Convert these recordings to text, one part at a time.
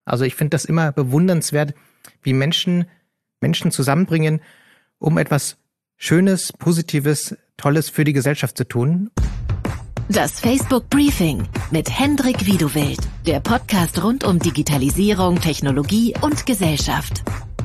Also ich finde das immer bewundernswert, wie Menschen zusammenbringen, um etwas Schönes, Positives, Tolles für die Gesellschaft zu tun. Das Facebook Briefing mit Hendrik Wiedewild, der Podcast rund um Digitalisierung, Technologie und Gesellschaft.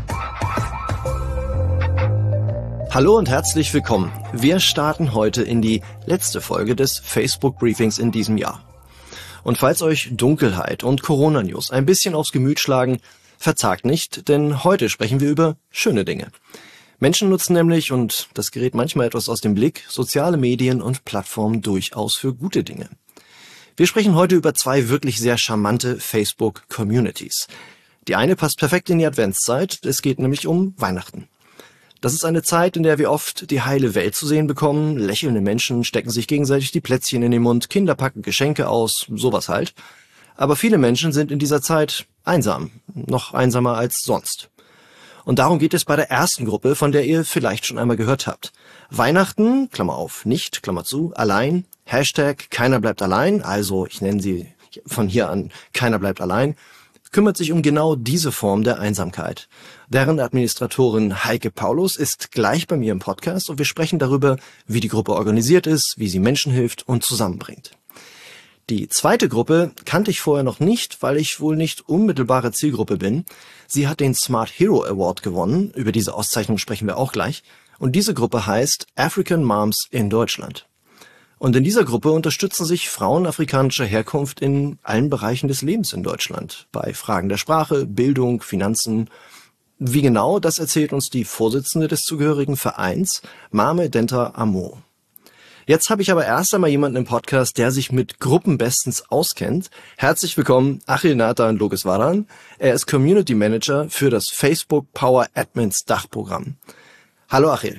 Hallo und herzlich willkommen. Wir starten heute in die letzte Folge des Facebook Briefings in diesem Jahr. Und falls euch Dunkelheit und Corona-News ein bisschen aufs Gemüt schlagen, verzagt nicht, denn heute sprechen wir über schöne Dinge. Menschen nutzen nämlich, und das gerät manchmal etwas aus dem Blick, soziale Medien und Plattformen durchaus für gute Dinge. Wir sprechen heute über zwei wirklich sehr charmante Facebook-Communities. Die eine passt perfekt in die Adventszeit, es geht nämlich um Weihnachten. Das ist eine Zeit, in der wir oft die heile Welt zu sehen bekommen. Lächelnde Menschen stecken sich gegenseitig die Plätzchen in den Mund, Kinder packen Geschenke aus, sowas halt. Aber viele Menschen sind in dieser Zeit einsam, noch einsamer als sonst. Und darum geht es bei der ersten Gruppe, von der ihr vielleicht schon einmal gehört habt. Weihnachten, Klammer auf, nicht, Klammer zu, allein, Hashtag keiner bleibt allein, also ich nenne sie von hier an keiner bleibt allein, kümmert sich um genau diese Form der Einsamkeit. Deren Administratorin Heike Paulus ist gleich bei mir im Podcast und wir sprechen darüber, wie die Gruppe organisiert ist, wie sie Menschen hilft und zusammenbringt. Die zweite Gruppe kannte ich vorher noch nicht, weil ich wohl nicht unmittelbare Zielgruppe bin. Sie hat den Smart Hero Award gewonnen, über diese Auszeichnung sprechen wir auch gleich. Und diese Gruppe heißt African Moms in Deutschland. Und in dieser Gruppe unterstützen sich Frauen afrikanischer Herkunft in allen Bereichen des Lebens in Deutschland. Bei Fragen der Sprache, Bildung, Finanzen. Wie genau, das erzählt uns die Vorsitzende des zugehörigen Vereins, Mame Denta Amo. Jetzt habe ich aber erst einmal jemanden im Podcast, der sich mit Gruppen bestens auskennt. Herzlich willkommen, Achil Nathan Logeswaran. Er ist Community Manager für das Facebook Power Admins Dachprogramm. Hallo Achil.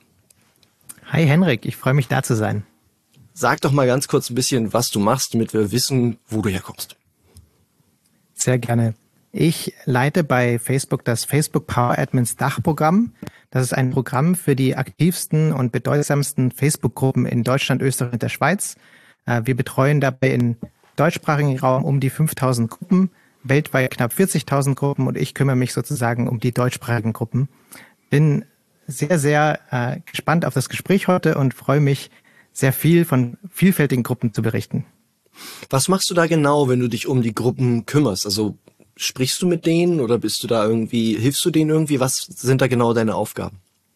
Hi Henrik, ich freue mich da zu sein. Sag doch mal ganz kurz ein bisschen, was du machst, damit wir wissen, wo du herkommst. Sehr gerne. Ich leite bei Facebook das Facebook Power Admins Dachprogramm. Das ist ein Programm für die aktivsten und bedeutsamsten Facebook-Gruppen in Deutschland, Österreich und der Schweiz. Wir betreuen dabei im deutschsprachigen Raum um die 5.000 Gruppen, weltweit knapp 40.000 Gruppen und ich kümmere mich sozusagen um die deutschsprachigen Gruppen. Bin sehr, sehr gespannt auf das Gespräch heute und freue mich, sehr viel von vielfältigen Gruppen zu berichten. Was machst du da genau, wenn du dich um die Gruppen kümmerst? Also sprichst du mit denen oder hilfst du denen irgendwie? Was sind da genau deine Aufgaben?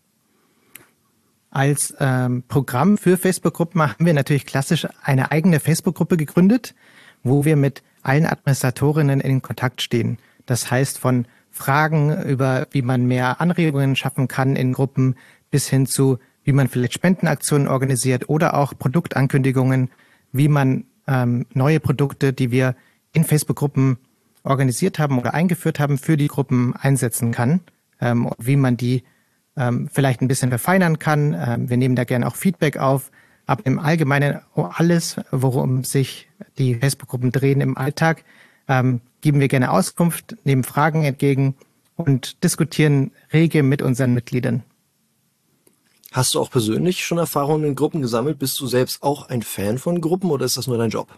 Als Programm für Facebook-Gruppen haben wir natürlich klassisch eine eigene Facebook-Gruppe gegründet, wo wir mit allen Administratorinnen in Kontakt stehen. Das heißt von Fragen über, wie man mehr Anregungen schaffen kann in Gruppen, bis hin zu wie man vielleicht Spendenaktionen organisiert oder auch Produktankündigungen, wie man neue Produkte, die wir in Facebook-Gruppen organisiert haben oder eingeführt haben, für die Gruppen einsetzen kann, und wie man die vielleicht ein bisschen verfeinern kann. Wir nehmen da gerne auch Feedback auf, aber im Allgemeinen alles, worum sich die Facebook-Gruppen drehen im Alltag, geben wir gerne Auskunft, nehmen Fragen entgegen und diskutieren rege mit unseren Mitgliedern. Hast du auch persönlich schon Erfahrungen in Gruppen gesammelt? Bist du selbst auch ein Fan von Gruppen oder ist das nur dein Job?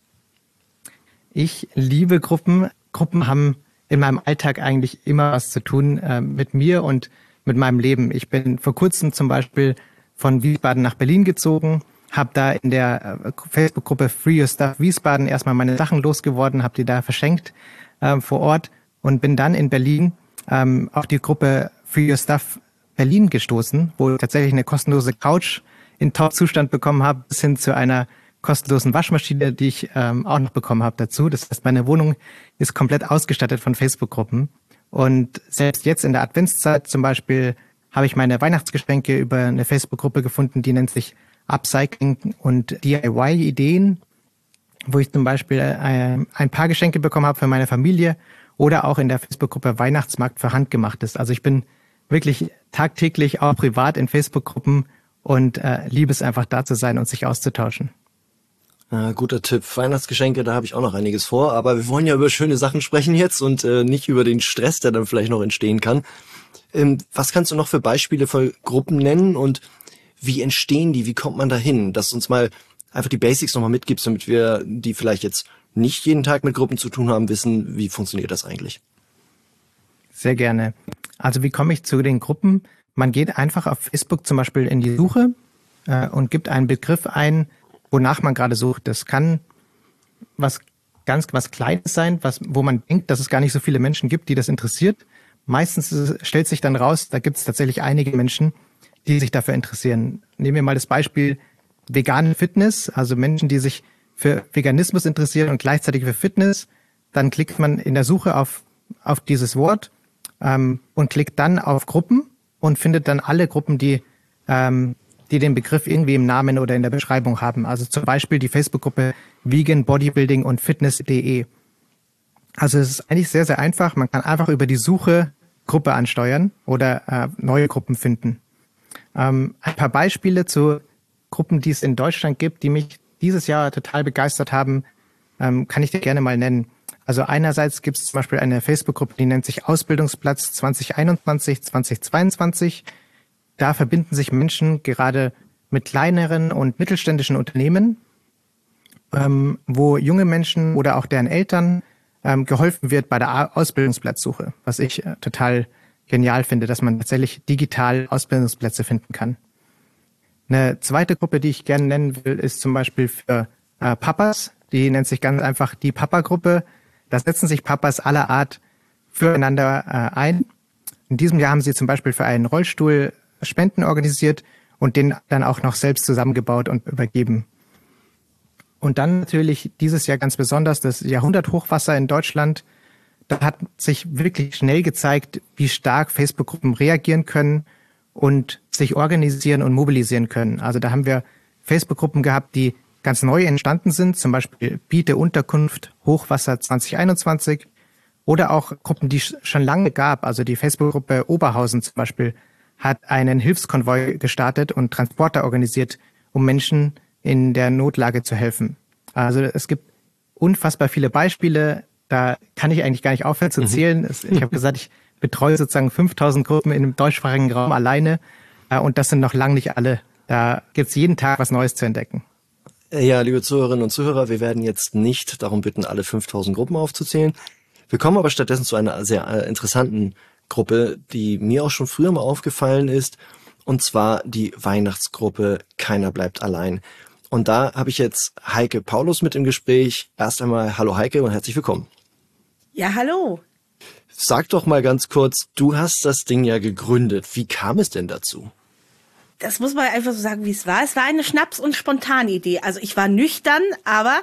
Ich liebe Gruppen. Gruppen haben in meinem Alltag eigentlich immer was zu tun mit mir und mit meinem Leben. Ich bin vor kurzem zum Beispiel von Wiesbaden nach Berlin gezogen, habe da in der Facebook-Gruppe Free Your Stuff Wiesbaden erstmal meine Sachen losgeworden, habe die da verschenkt vor Ort und bin dann in Berlin auf die Gruppe Free Your Stuff Berlin gestoßen, wo ich tatsächlich eine kostenlose Couch in Top-Zustand bekommen habe, bis hin zu einer kostenlosen Waschmaschine, die ich auch noch bekommen habe dazu. Das heißt, meine Wohnung ist komplett ausgestattet von Facebook-Gruppen. Und selbst jetzt in der Adventszeit zum Beispiel habe ich meine Weihnachtsgeschenke über eine Facebook-Gruppe gefunden, die nennt sich Upcycling und DIY-Ideen, wo ich zum Beispiel ein paar Geschenke bekommen habe für meine Familie oder auch in der Facebook-Gruppe Weihnachtsmarkt für Handgemachtes. Also ich bin wirklich tagtäglich auch privat in Facebook-Gruppen und liebe es einfach da zu sein und sich auszutauschen. Guter Tipp. Weihnachtsgeschenke, da habe ich auch noch einiges vor, aber wir wollen ja über schöne Sachen sprechen jetzt und nicht über den Stress, der dann vielleicht noch entstehen kann. Was kannst du noch für Beispiele für Gruppen nennen und wie entstehen die? Wie kommt man da hin? Dass du uns mal einfach die Basics nochmal mitgibst, damit wir die vielleicht jetzt nicht jeden Tag mit Gruppen zu tun haben, wissen, wie funktioniert das eigentlich? Sehr gerne. Also wie komme ich zu den Gruppen? Man geht einfach auf Facebook zum Beispiel in die Suche und gibt einen Begriff ein, wonach man gerade sucht. Das kann was Kleines sein, wo man denkt, dass es gar nicht so viele Menschen gibt, die das interessiert. Meistens stellt sich dann raus, da gibt es tatsächlich einige Menschen, die sich dafür interessieren. Nehmen wir mal das Beispiel vegane Fitness, also Menschen, die sich für Veganismus interessieren und gleichzeitig für Fitness. Dann klickt man in der Suche auf dieses Wort und klickt dann auf Gruppen und findet dann alle Gruppen, die den Begriff irgendwie im Namen oder in der Beschreibung haben. Also zum Beispiel die Facebook-Gruppe Vegan Bodybuilding und Fitness.de. Also es ist eigentlich sehr, sehr einfach. Man kann einfach über die Suche Gruppe ansteuern oder neue Gruppen finden. Ein paar Beispiele zu Gruppen, die es in Deutschland gibt, die mich dieses Jahr total begeistert haben, kann ich dir gerne mal nennen. Also einerseits gibt es zum Beispiel eine Facebook-Gruppe, die nennt sich Ausbildungsplatz 2021-2022. Da verbinden sich Menschen gerade mit kleineren und mittelständischen Unternehmen, wo junge Menschen oder auch deren Eltern geholfen wird bei der Ausbildungsplatzsuche, was ich total genial finde, dass man tatsächlich digital Ausbildungsplätze finden kann. Eine zweite Gruppe, die ich gerne nennen will, ist zum Beispiel für Papas. Die nennt sich ganz einfach die Papa-Gruppe. Da setzen sich Papas aller Art füreinander ein. In diesem Jahr haben sie zum Beispiel für einen Rollstuhl Spenden organisiert und den dann auch noch selbst zusammengebaut und übergeben. Und dann natürlich dieses Jahr ganz besonders das Jahrhunderthochwasser in Deutschland. Da hat sich wirklich schnell gezeigt, wie stark Facebook-Gruppen reagieren können und sich organisieren und mobilisieren können. Also da haben wir Facebook-Gruppen gehabt, die ganz neu entstanden sind, zum Beispiel Biete Unterkunft Hochwasser 2021 oder auch Gruppen, die es schon lange gab. Also die Facebook-Gruppe Oberhausen zum Beispiel hat einen Hilfskonvoi gestartet und Transporter organisiert, um Menschen in der Notlage zu helfen. Also es gibt unfassbar viele Beispiele, da kann ich eigentlich gar nicht aufhören zu zählen. Ich habe gesagt, ich betreue sozusagen 5000 Gruppen in einem deutschsprachigen Raum alleine und das sind noch lange nicht alle. Da gibt es jeden Tag was Neues zu entdecken. Ja, liebe Zuhörerinnen und Zuhörer, wir werden jetzt nicht darum bitten, alle 5000 Gruppen aufzuzählen. Wir kommen aber stattdessen zu einer sehr interessanten Gruppe, die mir auch schon früher mal aufgefallen ist, und zwar die Weihnachtsgruppe Keiner bleibt allein. Und da habe ich jetzt Heike Paulus mit im Gespräch. Erst einmal hallo Heike und herzlich willkommen. Ja, hallo. Sag doch mal ganz kurz, du hast das Ding ja gegründet. Wie kam es denn dazu? Das muss man einfach so sagen, wie es war. Es war eine Schnaps- und Spontanidee. Also ich war nüchtern, aber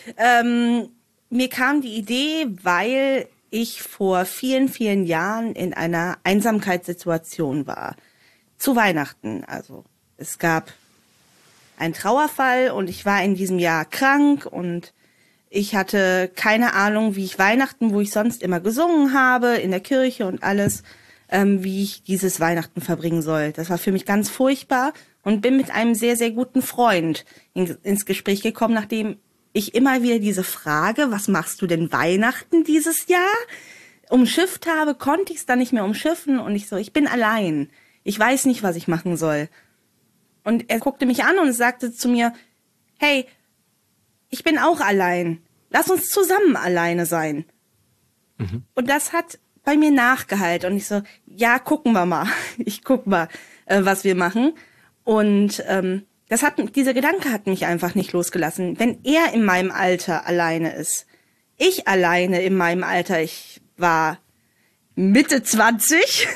mir kam die Idee, weil ich vor vielen, vielen Jahren in einer Einsamkeitssituation war. Zu Weihnachten. Also es gab einen Trauerfall und ich war in diesem Jahr krank und ich hatte keine Ahnung, wie ich Weihnachten, wo ich sonst immer gesungen habe, in der Kirche und alles, wie ich dieses Weihnachten verbringen soll. Das war für mich ganz furchtbar und bin mit einem sehr, sehr guten Freund ins Gespräch gekommen, nachdem ich immer wieder diese Frage, was machst du denn Weihnachten dieses Jahr, umschifft habe, konnte ich es dann nicht mehr umschiffen und ich bin allein. Ich weiß nicht, was ich machen soll. Und er guckte mich an und sagte zu mir, hey, ich bin auch allein. Lass uns zusammen alleine sein. Mhm. Und das hat bei mir nachgehallt. Und ich so, ja, gucken wir mal. Ich guck mal, was wir machen. Und dieser Gedanke hat mich einfach nicht losgelassen. Wenn er in meinem Alter alleine ist, ich alleine in meinem Alter, ich war Mitte 20,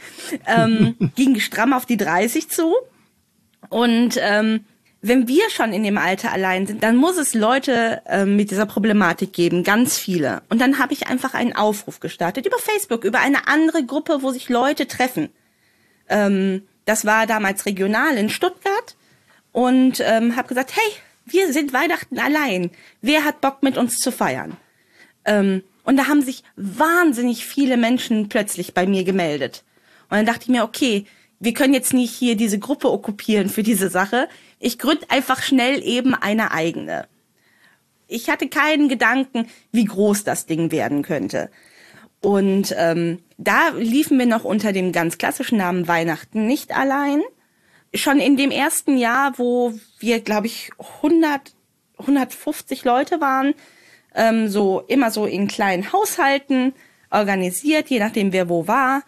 ging stramm auf die 30 zu. Und wenn wir schon in dem Alter allein sind, dann muss es Leute mit dieser Problematik geben, ganz viele. Und dann habe ich einfach einen Aufruf gestartet über Facebook, über eine andere Gruppe, wo sich Leute treffen. Das war damals regional in Stuttgart und habe gesagt, hey, wir sind Weihnachten allein. Wer hat Bock, mit uns zu feiern? Und da haben sich wahnsinnig viele Menschen plötzlich bei mir gemeldet. Und dann dachte ich mir, okay, wir können jetzt nicht hier diese Gruppe okkupieren für diese Sache. Ich gründe einfach schnell eben eine eigene. Ich hatte keinen Gedanken, wie groß das Ding werden könnte. Und da liefen wir noch unter dem ganz klassischen Namen Weihnachten nicht allein. Schon in dem ersten Jahr, wo wir, glaube ich, 150 Leute waren, so immer so in kleinen Haushalten organisiert, je nachdem wer wo war,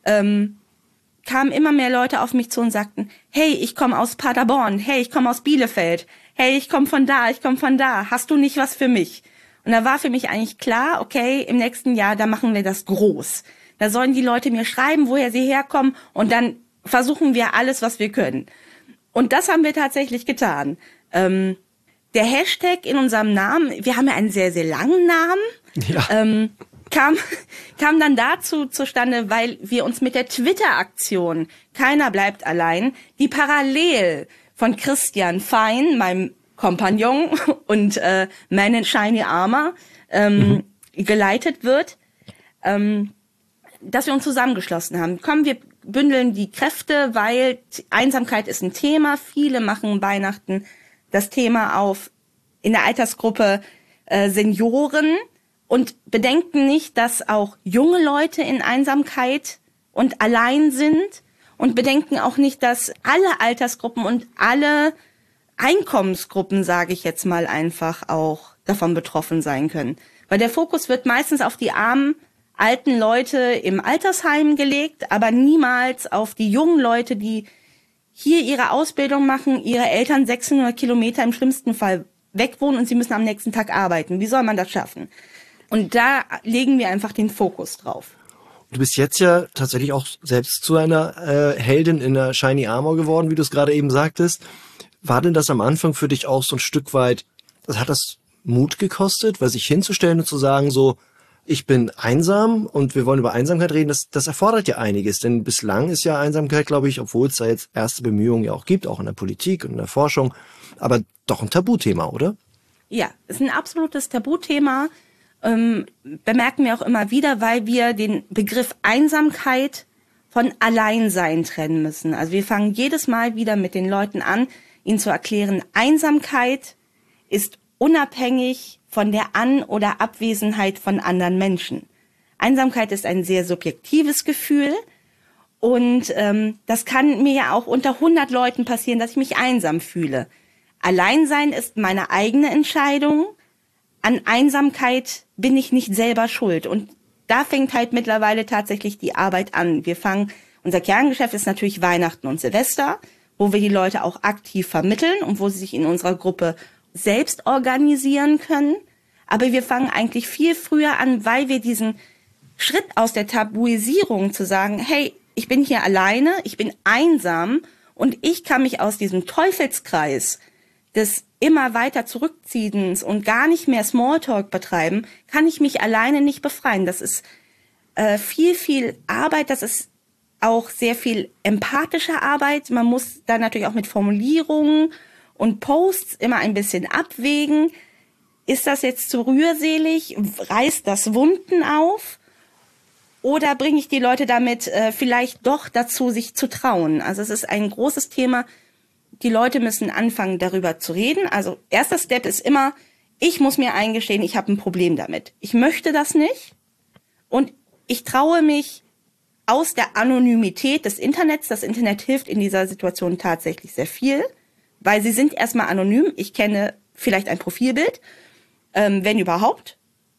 kamen immer mehr Leute auf mich zu und sagten, hey, ich komme aus Paderborn, hey, ich komme aus Bielefeld, hey, ich komme von da, hast du nicht was für mich? Und da war für mich eigentlich klar, okay, im nächsten Jahr, da machen wir das groß. Da sollen die Leute mir schreiben, woher sie herkommen und dann versuchen wir alles, was wir können. Und das haben wir tatsächlich getan. Der Hashtag in unserem Namen, wir haben ja einen sehr, sehr langen Namen, ja. Kam dann dazu zustande, weil wir uns mit der Twitter-Aktion Keiner bleibt allein, die parallel von Christian Fein, meinem Kompagnon und Man in Shiny Armor geleitet wird, dass wir uns zusammengeschlossen haben. Komm, wir bündeln die Kräfte, weil Einsamkeit ist ein Thema. Viele machen Weihnachten das Thema auf in der Altersgruppe Senioren und bedenken nicht, dass auch junge Leute in Einsamkeit und allein sind und bedenken auch nicht, dass alle Altersgruppen und alle Einkommensgruppen, sage ich jetzt mal einfach, auch davon betroffen sein können. Weil der Fokus wird meistens auf die armen, alten Leute im Altersheim gelegt, aber niemals auf die jungen Leute, die hier ihre Ausbildung machen, ihre Eltern 600 Kilometer im schlimmsten Fall wegwohnen und sie müssen am nächsten Tag arbeiten. Wie soll man das schaffen? Und da legen wir einfach den Fokus drauf. Du bist jetzt ja tatsächlich auch selbst zu einer Heldin in der Shiny Armor geworden, wie du es gerade eben sagtest. War denn das am Anfang für dich auch so ein Stück weit, hat das Mut gekostet, weil sich hinzustellen und zu sagen so, ich bin einsam und wir wollen über Einsamkeit reden, das erfordert ja einiges, denn bislang ist ja Einsamkeit, glaube ich, obwohl es da jetzt erste Bemühungen ja auch gibt, auch in der Politik und in der Forschung, aber doch ein Tabuthema, oder? Ja, es ist ein absolutes Tabuthema, bemerken wir auch immer wieder, weil wir den Begriff Einsamkeit von Alleinsein trennen müssen. Also wir fangen jedes Mal wieder mit den Leuten an, ihnen zu erklären, Einsamkeit ist unabhängig von der An- oder Abwesenheit von anderen Menschen. Einsamkeit ist ein sehr subjektives Gefühl und das kann mir ja auch unter 100 Leuten passieren, dass ich mich einsam fühle. Alleinsein ist meine eigene Entscheidung. An Einsamkeit bin ich nicht selber schuld. Und da fängt halt mittlerweile tatsächlich die Arbeit an. Unser Kerngeschäft ist natürlich Weihnachten und Silvester, wo wir die Leute auch aktiv vermitteln und wo sie sich in unserer Gruppe selbst organisieren können. Aber wir fangen eigentlich viel früher an, weil wir diesen Schritt aus der Tabuisierung zu sagen, hey, ich bin hier alleine, ich bin einsam und ich kann mich aus diesem Teufelskreis des immer weiter Zurückziehens und gar nicht mehr Smalltalk betreiben, kann ich mich alleine nicht befreien. Das ist viel, viel Arbeit, das ist auch sehr viel empathische Arbeit. Man muss da natürlich auch mit Formulierungen und Posts immer ein bisschen abwägen. Ist das jetzt zu rührselig? Reißt das Wunden auf? Oder bringe ich die Leute damit vielleicht doch dazu, sich zu trauen? Also es ist ein großes Thema. Die Leute müssen anfangen, darüber zu reden. Also erster Step ist immer, ich muss mir eingestehen, ich habe ein Problem damit. Ich möchte das nicht und ich traue mich aus der Anonymität des Internets. Das Internet hilft in dieser Situation tatsächlich sehr viel, weil sie sind erstmal anonym. Ich kenne vielleicht ein Profilbild, wenn überhaupt.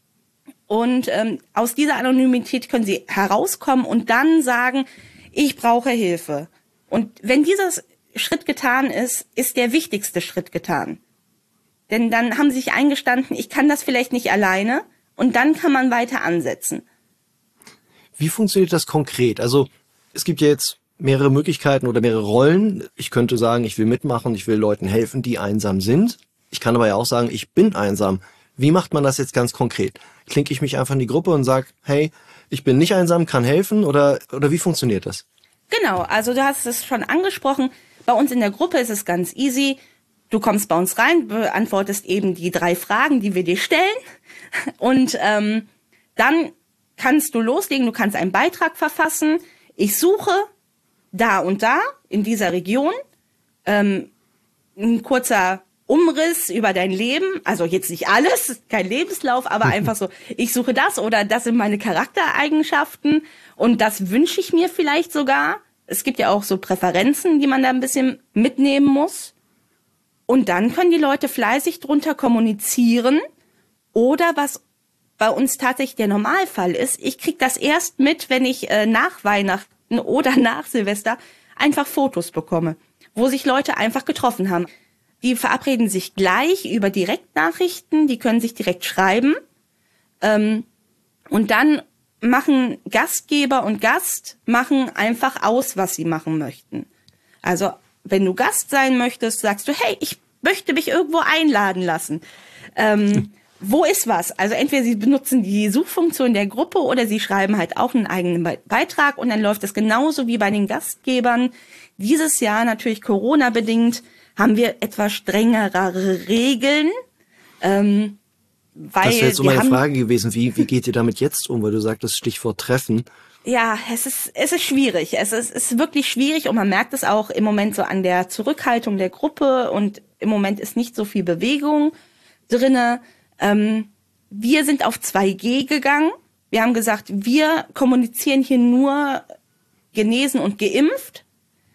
Und aus dieser Anonymität können sie herauskommen und dann sagen, ich brauche Hilfe. Und wenn dieser Schritt getan ist, ist der wichtigste Schritt getan. Denn dann haben sie sich eingestanden, ich kann das vielleicht nicht alleine und dann kann man weiter ansetzen. Wie funktioniert das konkret? Also es gibt ja jetzt mehrere Möglichkeiten oder mehrere Rollen. Ich könnte sagen, ich will mitmachen, ich will Leuten helfen, die einsam sind. Ich kann aber ja auch sagen, ich bin einsam. Wie macht man das jetzt ganz konkret? Klinke ich mich einfach in die Gruppe und sage, hey, ich bin nicht einsam, kann helfen oder wie funktioniert das? Genau, also du hast es schon angesprochen. Bei uns in der Gruppe ist es ganz easy. Du kommst bei uns rein, beantwortest eben die 3 Fragen, die wir dir stellen. Und dann kannst du loslegen, du kannst einen Beitrag verfassen. Ich suche da und da in dieser Region ein kurzer Umriss über dein Leben. Also jetzt nicht alles, kein Lebenslauf, aber einfach so, ich suche das oder das sind meine Charaktereigenschaften und das wünsche ich mir vielleicht sogar. Es gibt ja auch so Präferenzen, die man da ein bisschen mitnehmen muss. Und dann können die Leute fleißig drunter kommunizieren Oder was bei uns tatsächlich der Normalfall ist, ich kriege das erst mit, wenn ich nach Weihnachten oder nach Silvester einfach Fotos bekomme, wo sich Leute einfach getroffen haben. Die verabreden sich gleich über Direktnachrichten, die können sich direkt schreiben. Und dann machen Gastgeber und Gast machen einfach aus, was sie machen möchten. Also wenn du Gast sein möchtest, sagst du, hey, ich möchte mich irgendwo einladen lassen. Wo ist was? Also entweder sie benutzen die Suchfunktion der Gruppe oder sie schreiben halt auch einen eigenen Beitrag und dann läuft es genauso wie bei den Gastgebern. Dieses Jahr natürlich Corona-bedingt haben wir etwas strengere Regeln. Weil das wäre jetzt so meine Frage gewesen, wie geht ihr damit jetzt um? Weil du sagtest Stichwort Treffen. Ja, es ist schwierig. Es ist wirklich schwierig und man merkt es auch im Moment so an der Zurückhaltung der Gruppe und im Moment ist nicht so viel Bewegung drinne. Wir sind auf 2G gegangen. Wir haben gesagt, wir kommunizieren hier nur genesen und geimpft.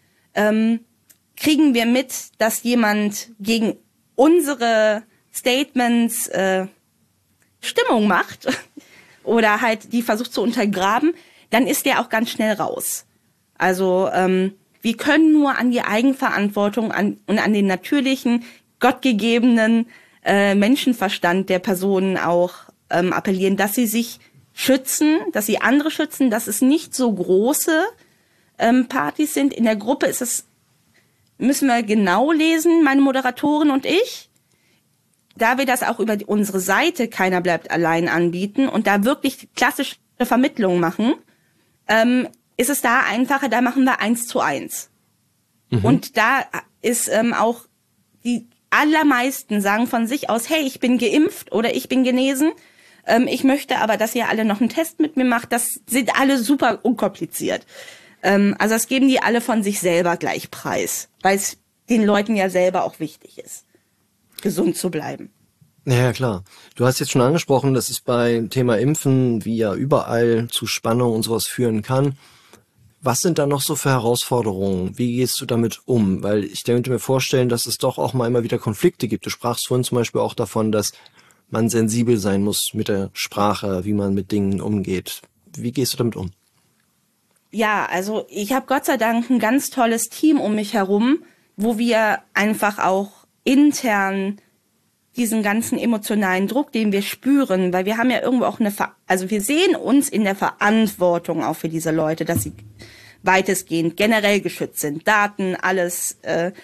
Kriegen wir mit, dass jemand gegen unsere Statements Stimmung macht oder halt die versucht zu untergraben, dann ist der auch ganz schnell raus. Also wir können nur an die Eigenverantwortung und an den natürlichen, gottgegebenen Menschenverstand der Personen auch appellieren, dass sie sich schützen, dass sie andere schützen, dass es nicht so große Partys sind. In der Gruppe müssen wir genau lesen, meine Moderatorin und ich, da wir das auch über unsere Seite Keiner bleibt allein anbieten und da wirklich klassische Vermittlung machen, ist es da einfacher, da machen wir 1:1. Und da ist auch die allermeisten sagen von sich aus, hey, ich bin geimpft oder ich bin genesen, ich möchte aber, dass ihr alle noch einen Test mit mir macht. Das sind alle super unkompliziert. Also das geben die alle von sich selber gleich preis, weil es den Leuten ja selber auch wichtig ist, gesund zu bleiben. Ja, klar. Du hast jetzt schon angesprochen, dass es beim Thema Impfen wie ja überall zu Spannung und sowas führen kann. Was sind da noch so für Herausforderungen? Wie gehst du damit um? Weil ich könnte mir vorstellen, dass es doch auch mal immer wieder Konflikte gibt. Du sprachst vorhin zum Beispiel auch davon, dass man sensibel sein muss mit der Sprache, wie man mit Dingen umgeht. Wie gehst du damit um? Ja, also ich habe Gott sei Dank ein ganz tolles Team um mich herum, wo wir einfach auch intern diesen ganzen emotionalen Druck, den wir spüren, weil wir haben ja irgendwo auch wir sehen uns in der Verantwortung auch für diese Leute, dass sie weitestgehend generell geschützt sind. Daten, alles.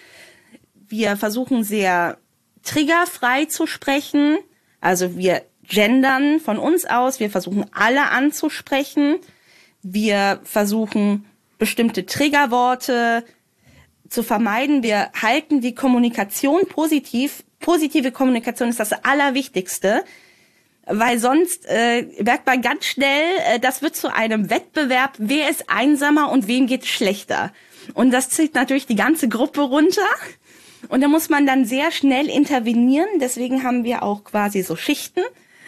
Wir versuchen sehr triggerfrei zu sprechen. Also wir gendern von uns aus. Wir versuchen alle anzusprechen. Wir versuchen bestimmte Triggerworte zu vermeiden. Wir halten die Kommunikation positiv. Positive Kommunikation ist das Allerwichtigste, weil sonst merkt man ganz schnell, das wird zu einem Wettbewerb, wer ist einsamer und wem geht's schlechter. Und das zieht natürlich die ganze Gruppe runter und da muss man dann sehr schnell intervenieren. Deswegen haben wir auch quasi so Schichten,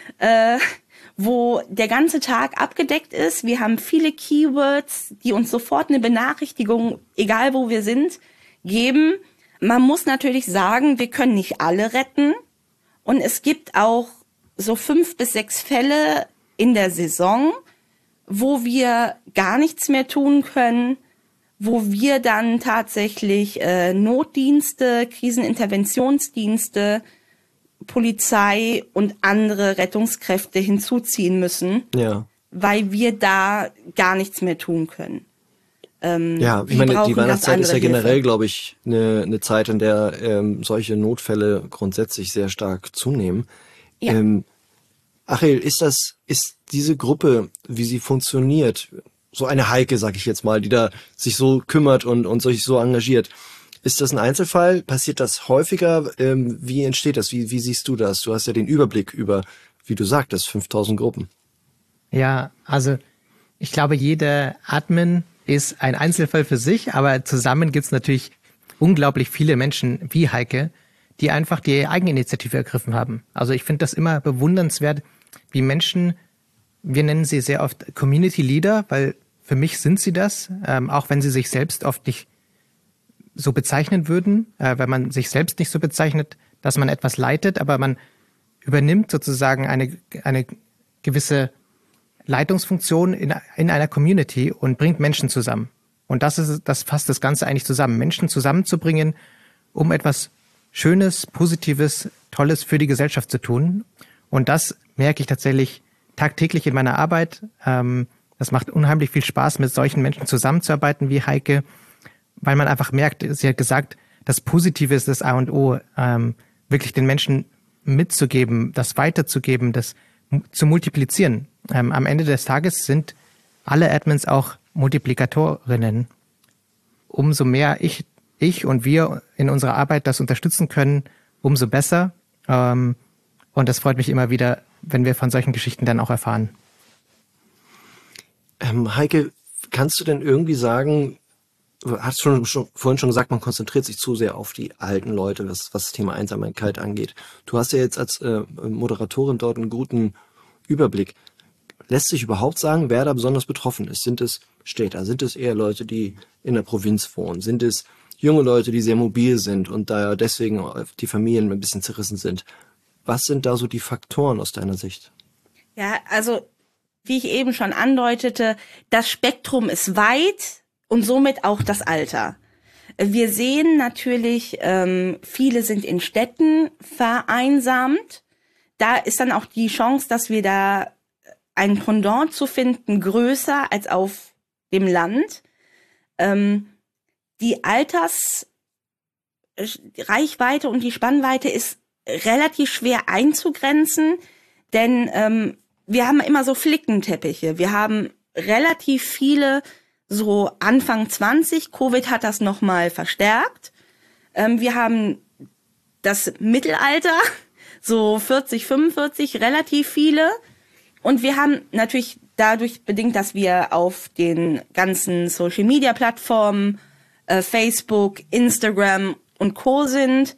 wo der ganze Tag abgedeckt ist. Wir haben viele Keywords, die uns sofort eine Benachrichtigung, egal wo wir sind, geben. Man muss natürlich sagen, wir können nicht alle retten und es gibt auch so 5 bis 6 Fälle in der Saison, wo wir gar nichts mehr tun können, wo wir dann tatsächlich Notdienste, Kriseninterventionsdienste, Polizei und andere Rettungskräfte hinzuziehen müssen, weil wir da gar nichts mehr tun können. Ja, ich meine, die Weihnachtszeit ist ja generell, glaube ich, eine Zeit, in der solche Notfälle grundsätzlich sehr stark zunehmen. Ja. Achel, ist diese Gruppe, wie sie funktioniert, so eine Heike, sag ich jetzt mal, die da sich so kümmert und sich so engagiert, ist das ein Einzelfall? Passiert das häufiger? Wie entsteht das? Wie siehst du das? Du hast ja den Überblick über, wie du sagtest, 5000 Gruppen. Ja, also ich glaube, jeder Admin ist ein Einzelfall für sich, aber zusammen gibt's natürlich unglaublich viele Menschen wie Heike, die einfach die Eigeninitiative ergriffen haben. Also ich finde das immer bewundernswert, wie Menschen, wir nennen sie sehr oft Community Leader, weil für mich sind sie das, auch wenn sie sich selbst oft nicht so bezeichnen würden, wenn man sich selbst nicht so bezeichnet, dass man etwas leitet, aber man übernimmt sozusagen eine gewisse Leitungsfunktion in einer Community und bringt Menschen zusammen. Und das fasst das Ganze eigentlich zusammen. Menschen zusammenzubringen, um etwas Schönes, Positives, Tolles für die Gesellschaft zu tun. Und das merke ich tatsächlich tagtäglich in meiner Arbeit. Das macht unheimlich viel Spaß, mit solchen Menschen zusammenzuarbeiten wie Heike, weil man einfach merkt, sie hat gesagt, das Positive ist das A und O, wirklich den Menschen mitzugeben, das weiterzugeben, das zu multiplizieren. Am Ende des Tages sind alle Admins auch Multiplikatorinnen. Umso mehr ich und wir in unserer Arbeit das unterstützen können, umso besser. Und das freut mich immer wieder, wenn wir von solchen Geschichten dann auch erfahren. Heike, kannst du denn irgendwie sagen, du hast vorhin schon gesagt, man konzentriert sich zu sehr auf die alten Leute, was das Thema Einsamkeit angeht. Du hast ja jetzt als Moderatorin dort einen guten Überblick. Lässt sich überhaupt sagen, wer da besonders betroffen ist? Sind es Städter? Sind es eher Leute, die in der Provinz wohnen? Sind es junge Leute, die sehr mobil sind und da deswegen die Familien ein bisschen zerrissen sind? Was sind da so die Faktoren aus deiner Sicht? Ja, also wie ich eben schon andeutete, das Spektrum ist weit und somit auch das Alter. Wir sehen natürlich, viele sind in Städten vereinsamt. Da ist dann auch die Chance, dass wir da ein Pendant zu finden, größer als auf dem Land. Die Altersreichweite und die Spannweite ist relativ schwer einzugrenzen, denn wir haben immer so Flickenteppiche. Wir haben relativ viele so Anfang 20. Covid hat das nochmal verstärkt. Wir haben das Mittelalter, so 40, 45, relativ viele. Und wir haben natürlich dadurch bedingt, dass wir auf den ganzen Social-Media-Plattformen, Facebook, Instagram und Co. sind,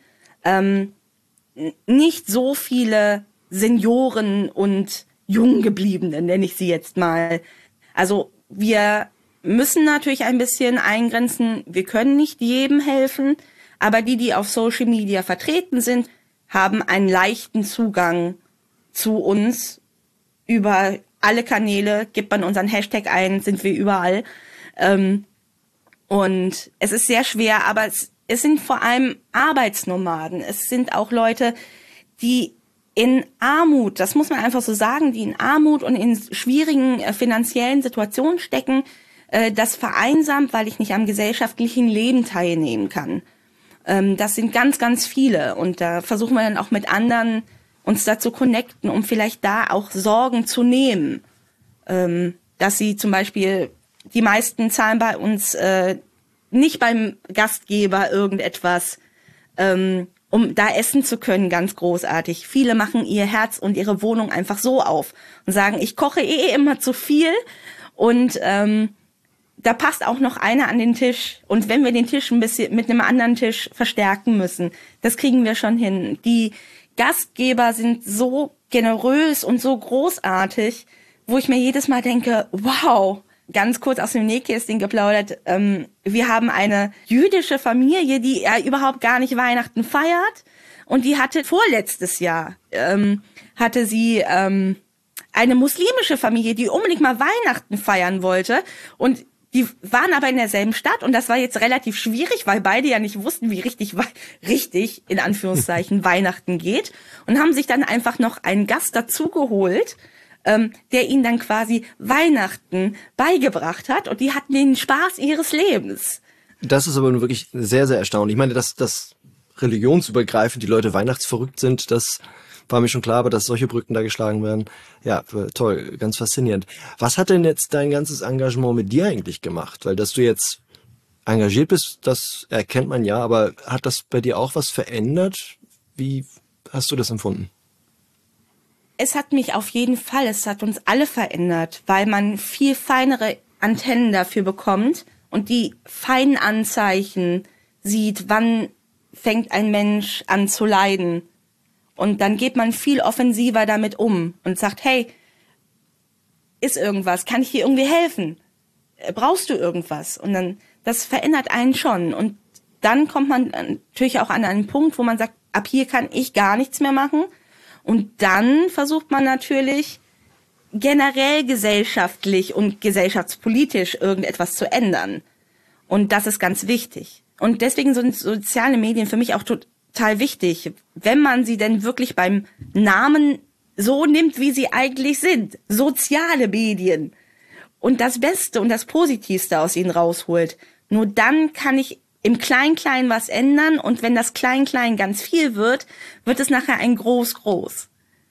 nicht so viele Senioren und Junggebliebene, nenne ich sie jetzt mal. Also wir müssen natürlich ein bisschen eingrenzen. Wir können nicht jedem helfen, aber die auf Social Media vertreten sind, haben einen leichten Zugang zu uns. Über alle Kanäle, gibt man unseren Hashtag ein, sind wir überall. Und es ist sehr schwer, aber es sind vor allem Arbeitsnomaden. Es sind auch Leute, die in Armut, das muss man einfach so sagen, die in Armut und in schwierigen finanziellen Situationen stecken, das vereinsamt, weil ich nicht am gesellschaftlichen Leben teilnehmen kann. Das sind ganz, ganz viele. Und da versuchen wir dann auch mit anderen uns dazu connecten, um vielleicht da auch Sorgen zu nehmen. Dass sie zum Beispiel, die meisten zahlen bei uns nicht beim Gastgeber irgendetwas, um da essen zu können, ganz großartig. Viele machen ihr Herz und ihre Wohnung einfach so auf und sagen, ich koche immer zu viel und da passt auch noch einer an den Tisch. Und wenn wir den Tisch ein bisschen mit einem anderen Tisch verstärken müssen, das kriegen wir schon hin. Die Gastgeber sind so generös und so großartig, wo ich mir jedes Mal denke, wow, ganz kurz aus dem Nähkästchen geplaudert, wir haben eine jüdische Familie, die ja überhaupt gar nicht Weihnachten feiert und die hatte vorletztes Jahr, hatte sie eine muslimische Familie, die unbedingt mal Weihnachten feiern wollte und die waren aber in derselben Stadt und das war jetzt relativ schwierig, weil beide ja nicht wussten, wie richtig in Anführungszeichen Weihnachten geht und haben sich dann einfach noch einen Gast dazugeholt, der ihnen dann quasi Weihnachten beigebracht hat und die hatten den Spaß ihres Lebens. Das ist aber wirklich sehr, sehr erstaunlich. Ich meine, dass religionsübergreifend die Leute weihnachtsverrückt sind, das war mir schon klar, aber dass solche Brücken da geschlagen werden, ja, toll, ganz faszinierend. Was hat denn jetzt dein ganzes Engagement mit dir eigentlich gemacht? Weil, dass du jetzt engagiert bist, das erkennt man ja, aber hat das bei dir auch was verändert? Wie hast du das empfunden? Es hat mich auf jeden Fall, es hat uns alle verändert, weil man viel feinere Antennen dafür bekommt und die feinen Anzeichen sieht, wann fängt ein Mensch an zu leiden. Und dann geht man viel offensiver damit um und sagt, hey, ist irgendwas? Kann ich dir irgendwie helfen? Brauchst du irgendwas? Und dann, das verändert einen schon. Und dann kommt man natürlich auch an einen Punkt, wo man sagt, ab hier kann ich gar nichts mehr machen. Und dann versucht man natürlich generell gesellschaftlich und gesellschaftspolitisch irgendetwas zu ändern. Und das ist ganz wichtig. Und deswegen sind soziale Medien für mich auch total wichtig, wenn man sie denn wirklich beim Namen so nimmt, wie sie eigentlich sind. Soziale Medien. Und das Beste und das Positivste aus ihnen rausholt. Nur dann kann ich im Klein-Klein was ändern. Und wenn das Klein-Klein ganz viel wird, wird es nachher ein Groß-Groß.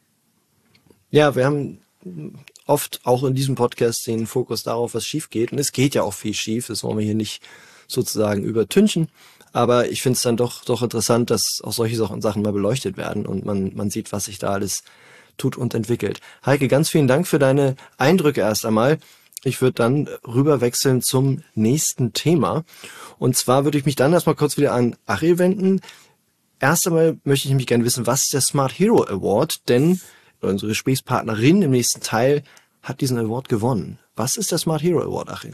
Ja, wir haben oft auch in diesem Podcast den Fokus darauf, was schief geht. Und es geht ja auch viel schief. Das wollen wir hier nicht sozusagen übertünchen. Aber ich finde es dann doch interessant, dass auch solche Sachen mal beleuchtet werden und man sieht, was sich da alles tut und entwickelt. Heike, ganz vielen Dank für deine Eindrücke erst einmal. Ich würde dann rüber wechseln zum nächsten Thema. Und zwar würde ich mich dann erstmal kurz wieder an Achel wenden. Erst einmal möchte ich nämlich gerne wissen, was ist der Smart Hero Award? Denn unsere Gesprächspartnerin im nächsten Teil hat diesen Award gewonnen. Was ist der Smart Hero Award, Achel?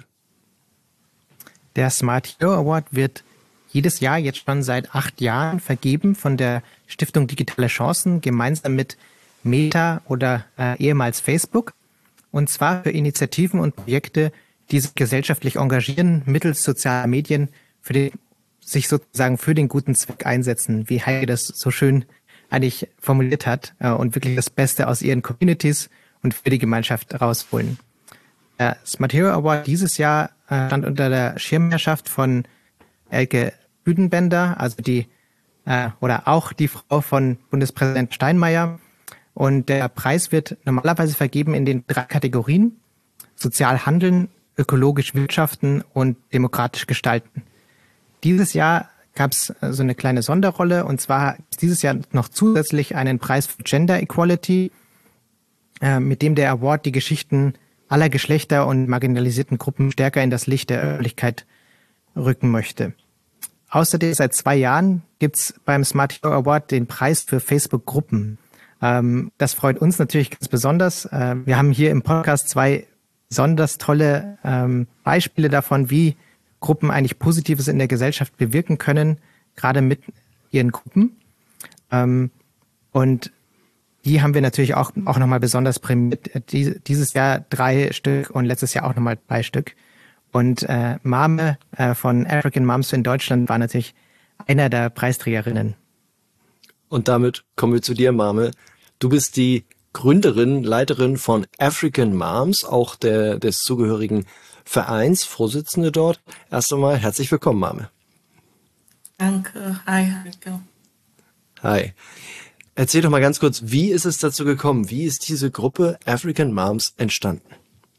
Der Smart Hero Award wird jedes Jahr jetzt schon seit 8 Jahren vergeben von der Stiftung Digitale Chancen gemeinsam mit Meta oder ehemals Facebook. Und zwar für Initiativen und Projekte, die sich gesellschaftlich engagieren, mittels sozialer Medien, sich sozusagen für den guten Zweck einsetzen, wie Heike das so schön eigentlich formuliert hat, und wirklich das Beste aus ihren Communities und für die Gemeinschaft rausholen. Der Smart Hero Award dieses Jahr stand unter der Schirmherrschaft von Elke Büdenbender, also oder auch die Frau von Bundespräsident Steinmeier. Und der Preis wird normalerweise vergeben in den 3 Kategorien: sozial handeln, ökologisch wirtschaften und demokratisch gestalten. Dieses Jahr gab es so eine kleine Sonderrolle, und zwar gibt es dieses Jahr noch zusätzlich einen Preis für Gender Equality, mit dem der Award die Geschichten aller Geschlechter und marginalisierten Gruppen stärker in das Licht der Öffentlichkeit rücken möchte. Außerdem seit 2 Jahren gibt es beim Smart Hero Award den Preis für Facebook-Gruppen. Das freut uns natürlich ganz besonders. Wir haben hier im Podcast 2 besonders tolle Beispiele davon, wie Gruppen eigentlich Positives in der Gesellschaft bewirken können, gerade mit ihren Gruppen. Und die haben wir natürlich auch nochmal besonders prämiert. Dieses Jahr 3 Stück und letztes Jahr auch nochmal 3 Stück. Und Mame von African Moms in Deutschland war natürlich einer der Preisträgerinnen. Und damit kommen wir zu dir, Mame. Du bist die Gründerin, Leiterin von African Moms, auch des zugehörigen Vereins, Vorsitzende dort. Erst einmal herzlich willkommen, Mame. Danke. Hi, Heike. Hi. Erzähl doch mal ganz kurz, wie ist es dazu gekommen? Wie ist diese Gruppe African Moms entstanden?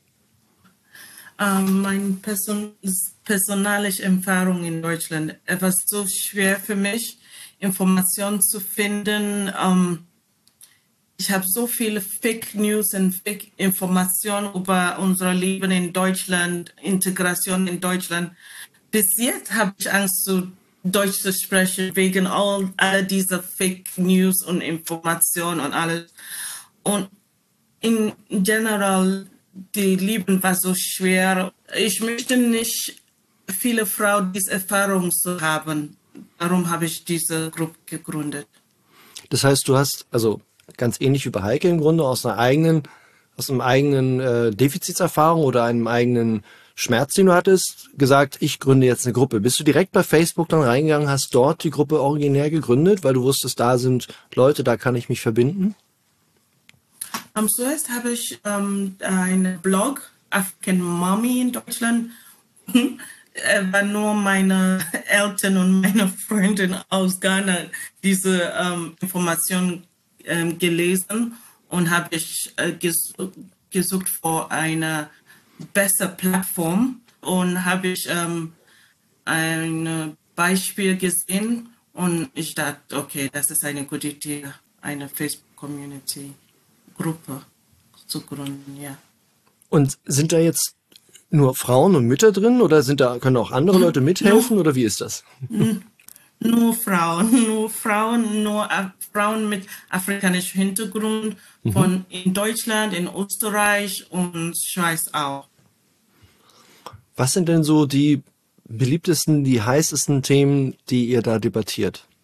Meine personale Erfahrung in Deutschland. Es war so schwer für mich, Informationen zu finden. Ich habe so viele Fake News und Fake Informationen über unser Leben in Deutschland, Integration in Deutschland. Bis jetzt habe ich Angst, Deutsch zu sprechen, wegen all dieser Fake News und Informationen und alles. Und in general, die Leben war so schwer. Ich möchte nicht viele Frauen diese Erfahrung zu haben. Darum habe ich diese Gruppe gegründet. Das heißt, du hast, also ganz ähnlich wie bei Heike im Grunde, aus einer eigenen Defizitserfahrung oder einem eigenen Schmerz, den du hattest, gesagt, ich gründe jetzt eine Gruppe. Bist du direkt bei Facebook dann reingegangen, hast dort die Gruppe originär gegründet, weil du wusstest, da sind Leute, da kann ich mich verbinden? Zuerst habe ich einen Blog, African Mommy in Deutschland. War nur meine Eltern und meine Freundin aus Ghana diese Informationen gelesen und habe ich gesucht für eine bessere Plattform und habe ich ein Beispiel gesehen und ich dachte, okay, das ist eine gute Idee, eine Facebook-Community-Gruppe zu gründen, ja. Und sind da jetzt nur Frauen und Mütter drin oder können auch andere Leute mithelfen oder wie ist das? Nur Frauen mit afrikanischem Hintergrund von in Deutschland, in Österreich und Schweiz auch. Was sind denn so die beliebtesten, die heißesten Themen, die ihr da debattiert?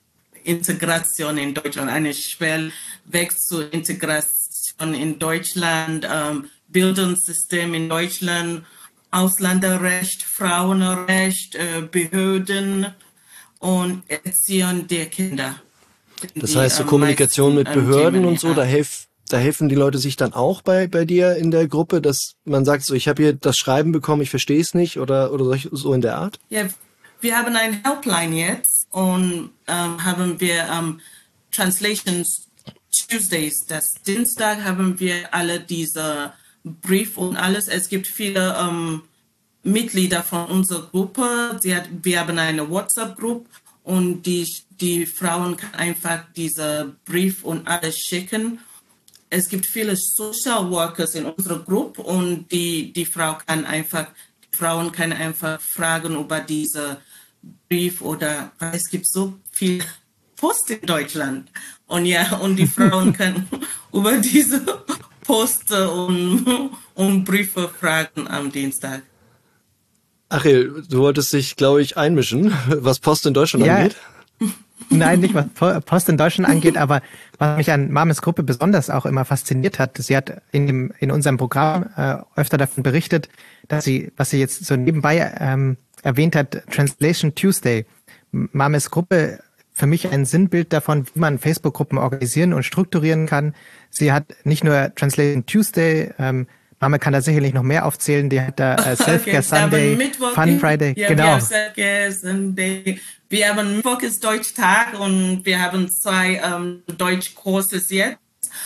Integration in Deutschland, eine Schwerweg zur Integration in Deutschland, Bildungssystem in Deutschland, Ausländerrecht, Frauenrecht, Behörden und Erziehung der Kinder. Das heißt, so Kommunikation mit Behörden und so, da helfen die Leute sich dann auch bei dir in der Gruppe, dass man sagt, so, ich habe hier das Schreiben bekommen, ich verstehe es nicht oder so in der Art? Ja, wir haben eine Helpline jetzt und haben wir Translations Tuesdays. Das Dienstag haben wir alle diese Brief und alles. Es gibt viele Mitglieder von unserer Gruppe. Wir haben eine WhatsApp-Gruppe und die Frauen können einfach diese Brief und alles schicken. Es gibt viele Social Workers in unserer Gruppe und die Frauen können einfach fragen über diese Brief oder es gibt so viel Post in Deutschland und die Frauen können über diese Post und Briefe fragen am Dienstag. Achel, du wolltest dich, glaube ich, einmischen, was Post in Deutschland angeht? Nein, nicht was Post in Deutschland angeht, aber was mich an Mames Gruppe besonders auch immer fasziniert hat, sie hat in unserem Programm öfter davon berichtet, dass was sie jetzt so nebenbei erwähnt hat, Translation Tuesday. Mames Gruppe, für mich ein Sinnbild davon, wie man Facebook-Gruppen organisieren und strukturieren kann. Sie hat nicht nur Translation Tuesday, Mama kann da sicherlich noch mehr aufzählen. Die hat da Self-Care Sunday, Fun Friday. Ja, genau. Wir haben Self-Care Sunday. Wir haben Mittwoch ist Deutschtag und wir haben 2 Deutschkurse jetzt.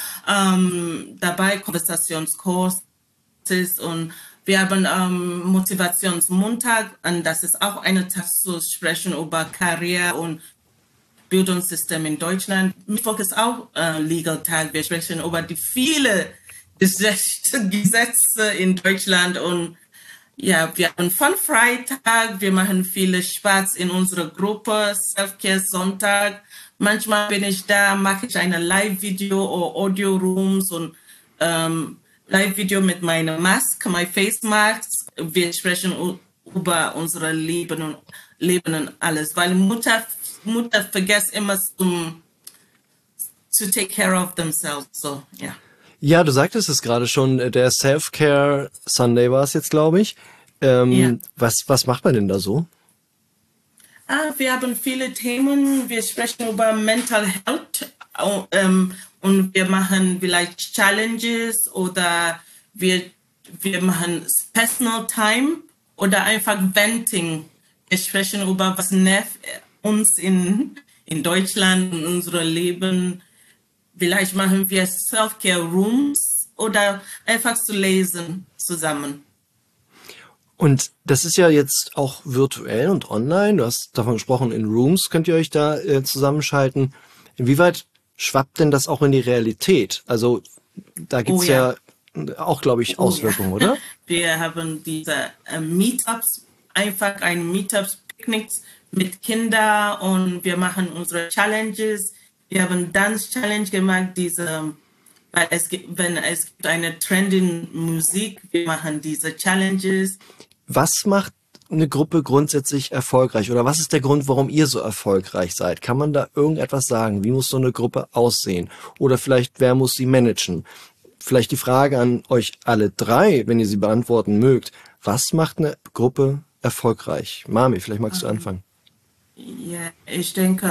Dabei Konversationskurse und wir haben Motivationsmontag und das ist auch eine Tag zu sprechen über Karriere und Bildungssystem in Deutschland. Mittwoch ist auch Legal Tag. Wir sprechen über die viele Gesetze in Deutschland und ja, wir haben Fun Freitag, wir machen viele Spaß in unserer Gruppe, Self-Care Sonntag. Manchmal bin ich da, mache ich eine Live-Video oder Audio-Rooms und Live-Video mit meiner Maske, mein Face Mask. Wir sprechen über unser Leben und alles, weil Mutter vergisst immer to take care of themselves, so, ja. Yeah. Ja, du sagtest es gerade schon, der Self-Care Sunday war es jetzt, glaube ich. Was macht man denn da so? Wir haben viele Themen. Wir sprechen über Mental Health und wir machen vielleicht Challenges oder wir machen Personal Time oder einfach Venting. Wir sprechen über was nervt uns in Deutschland, in unserem Leben. Vielleicht machen wir Self-Care-Rooms oder einfach zu lesen zusammen. Und das ist ja jetzt auch virtuell und online. Du hast davon gesprochen, in Rooms könnt ihr euch da zusammenschalten. Inwieweit schwappt denn das auch in die Realität? Also da gibt's ja auch, glaube ich, Auswirkungen, oder? Wir haben diese Meetups, einfach ein Meetups-Picknick mit Kindern und wir machen unsere Challenges. Wir haben Dance Challenge gemacht, weil es gibt eine trending Musik, wir machen diese Challenges. Was macht eine Gruppe grundsätzlich erfolgreich oder was ist der Grund, warum ihr so erfolgreich seid? Kann man da irgendetwas sagen? Wie muss so eine Gruppe aussehen? Oder vielleicht, wer muss sie managen? Vielleicht die Frage an euch alle 3, wenn ihr sie beantworten mögt. Was macht eine Gruppe erfolgreich? Mami, vielleicht magst du anfangen. Ja, ich denke,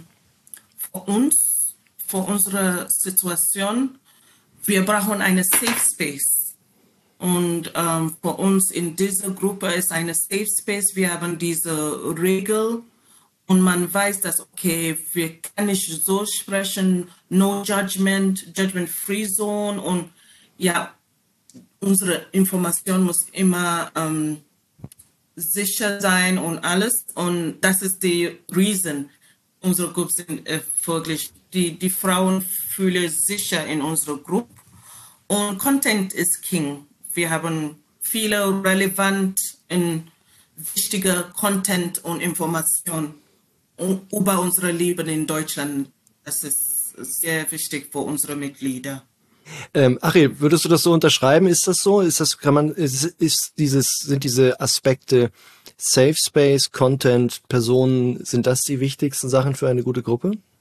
für unsere Situation, wir brauchen eine Safe Space. Und für uns in dieser Gruppe ist eine Safe Space. Wir haben diese Regel und man weiß, dass, okay, wir können nicht so sprechen, no judgment, judgment-free zone und ja, unsere Information muss immer sicher sein und alles. Und das ist die Reason. Unsere Gruppe sind wirklich, die Frauen fühlen sich sicher in unserer Gruppe. Und Content ist King. Wir haben viele relevant und wichtige Content und Informationen über unser Leben in Deutschland. Das ist sehr wichtig für unsere Mitglieder. Achel, würdest du das so unterschreiben? Ist das so? Sind diese Aspekte Safe Space, Content, Personen, sind das die wichtigsten Sachen für eine gute Gruppe?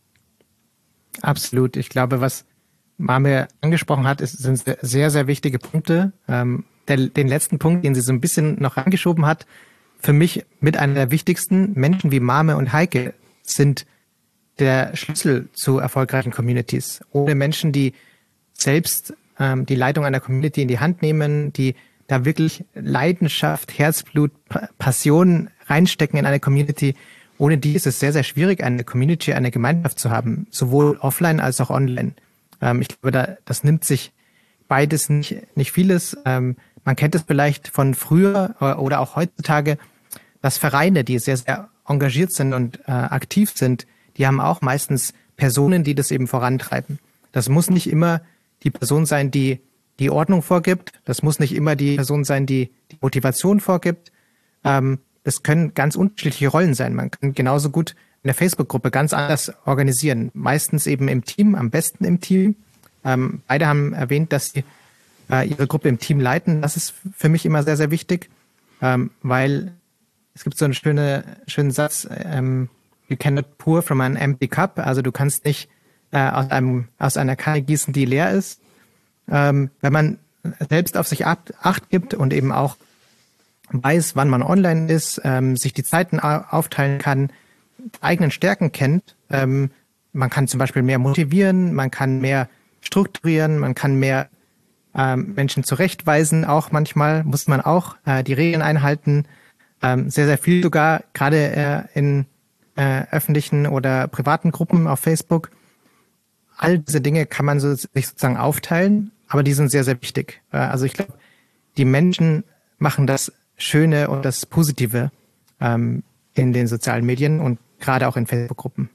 Absolut. Ich glaube, was Mame angesprochen hat, sind sehr, sehr wichtige Punkte. Den letzten Punkt, den sie so ein bisschen noch angeschoben hat, für mich mit einer der wichtigsten. Menschen wie Mame und Heike sind der Schlüssel zu erfolgreichen Communities. Ohne Menschen, die selbst die Leitung einer Community in die Hand nehmen, die da wirklich Leidenschaft, Herzblut, Passion reinstecken in eine Community. Ohne die ist es sehr, sehr schwierig, eine Community, eine Gemeinschaft zu haben, sowohl offline als auch online. Ich glaube, das nimmt sich beides nicht vieles. Man kennt es vielleicht von früher oder auch heutzutage, dass Vereine, die sehr, sehr engagiert sind und aktiv sind, die haben auch meistens Personen, die das eben vorantreiben. Das muss nicht immer die Person sein, die die Ordnung vorgibt. Das muss nicht immer die Person sein, die die Motivation vorgibt. Das können ganz unterschiedliche Rollen sein. Man kann genauso gut eine Facebook-Gruppe ganz anders organisieren. Meistens eben im Team, am besten im Team. Beide haben erwähnt, dass sie ihre Gruppe im Team leiten. Das ist für mich immer sehr, sehr wichtig, weil es gibt so einen schönen Satz, you cannot pour from an empty cup. Also du kannst nicht aus einer Kanne gießen, die leer ist. Wenn man selbst auf sich Acht gibt und eben auch weiß, wann man online ist, sich die Zeiten aufteilen kann, eigenen Stärken kennt, man kann zum Beispiel mehr motivieren, man kann mehr strukturieren, man kann mehr Menschen zurechtweisen. Auch manchmal muss man auch die Regeln einhalten. Sehr, sehr viel sogar, gerade in öffentlichen oder privaten Gruppen auf Facebook. All diese Dinge kann man sich sozusagen aufteilen, aber die sind sehr, sehr wichtig. Also ich glaube, die Menschen machen das Schöne und das Positive in den sozialen Medien und gerade auch in Facebook-Gruppen.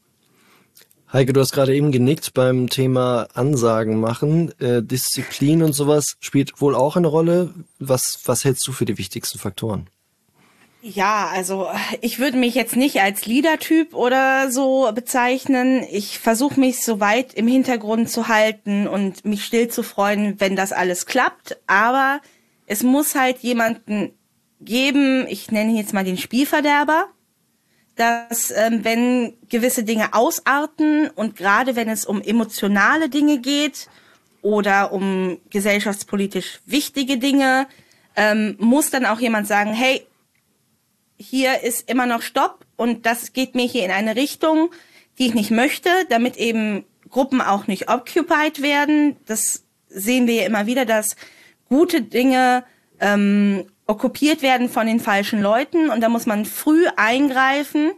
Heike, du hast gerade eben genickt beim Thema Ansagen machen. Disziplin und sowas spielt wohl auch eine Rolle. Was hältst du für die wichtigsten Faktoren? Ja, also ich würde mich jetzt nicht als Leader-Typ oder so bezeichnen. Ich versuche mich so weit im Hintergrund zu halten und mich still zu freuen, wenn das alles klappt. Aber es muss halt jemanden geben, ich nenne ihn jetzt mal den Spielverderber, dass wenn gewisse Dinge ausarten und gerade wenn es um emotionale Dinge geht oder um gesellschaftspolitisch wichtige Dinge, muss dann auch jemand sagen, hey, hier ist immer noch Stopp und das geht mir hier in eine Richtung, die ich nicht möchte, damit eben Gruppen auch nicht occupied werden. Das sehen wir ja immer wieder, dass gute Dinge okkupiert werden von den falschen Leuten und da muss man früh eingreifen.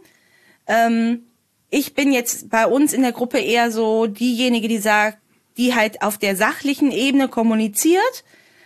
Ich bin jetzt bei uns in der Gruppe eher so diejenige, die sagt, die halt auf der sachlichen Ebene kommuniziert.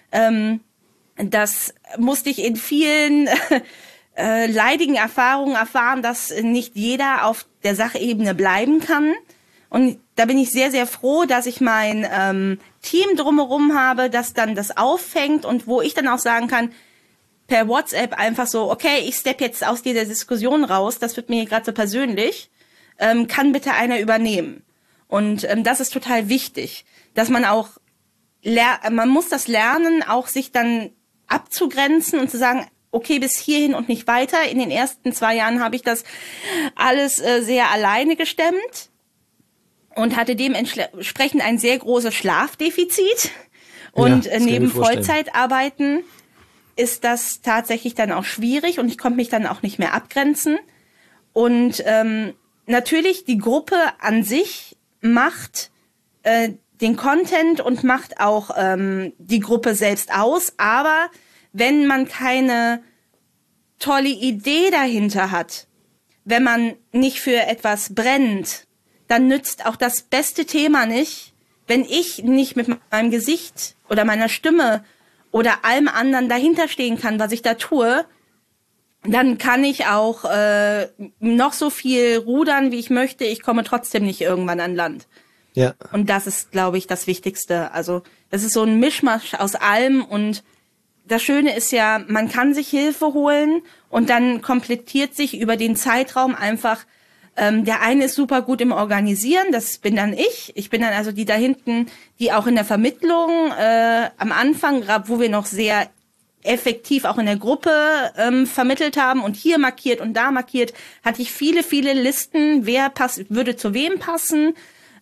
Das musste ich in vielen leidigen Erfahrungen erfahren, dass nicht jeder auf der Sachebene bleiben kann. Und da bin ich sehr, sehr froh, dass ich mein Team drumherum habe, das dann das auffängt und wo ich dann auch sagen kann, per WhatsApp einfach so, okay, ich steppe jetzt aus dieser Diskussion raus, das wird mir hier gerade so persönlich, kann bitte einer übernehmen. Und das ist total wichtig, dass man auch, man muss das lernen, auch sich dann abzugrenzen und zu sagen, okay, bis hierhin und nicht weiter. In den ersten 2 Jahren habe ich das alles sehr alleine gestemmt und hatte dementsprechend ein sehr großes Schlafdefizit. Und neben Vollzeitarbeiten ist das tatsächlich dann auch schwierig und ich konnte mich dann auch nicht mehr abgrenzen. Und natürlich, die Gruppe an sich macht den Content und macht auch die Gruppe selbst aus, aber wenn man keine tolle Idee dahinter hat, wenn man nicht für etwas brennt, dann nützt auch das beste Thema nicht, wenn ich nicht mit meinem Gesicht oder meiner Stimme oder allem anderen dahinter stehen kann, was ich da tue, dann kann ich auch noch so viel rudern, wie ich möchte, ich komme trotzdem nicht irgendwann an Land. Ja. Und das ist, glaube ich, das Wichtigste. Also das ist so ein Mischmasch aus allem und das Schöne ist ja, man kann sich Hilfe holen und dann komplettiert sich über den Zeitraum einfach, der eine ist super gut im Organisieren, das bin dann ich. Ich bin dann also die da hinten, die auch in der Vermittlung am Anfang, wo wir noch sehr effektiv auch in der Gruppe vermittelt haben und hier markiert und da markiert, hatte ich viele, viele Listen, wer würde zu wem passen.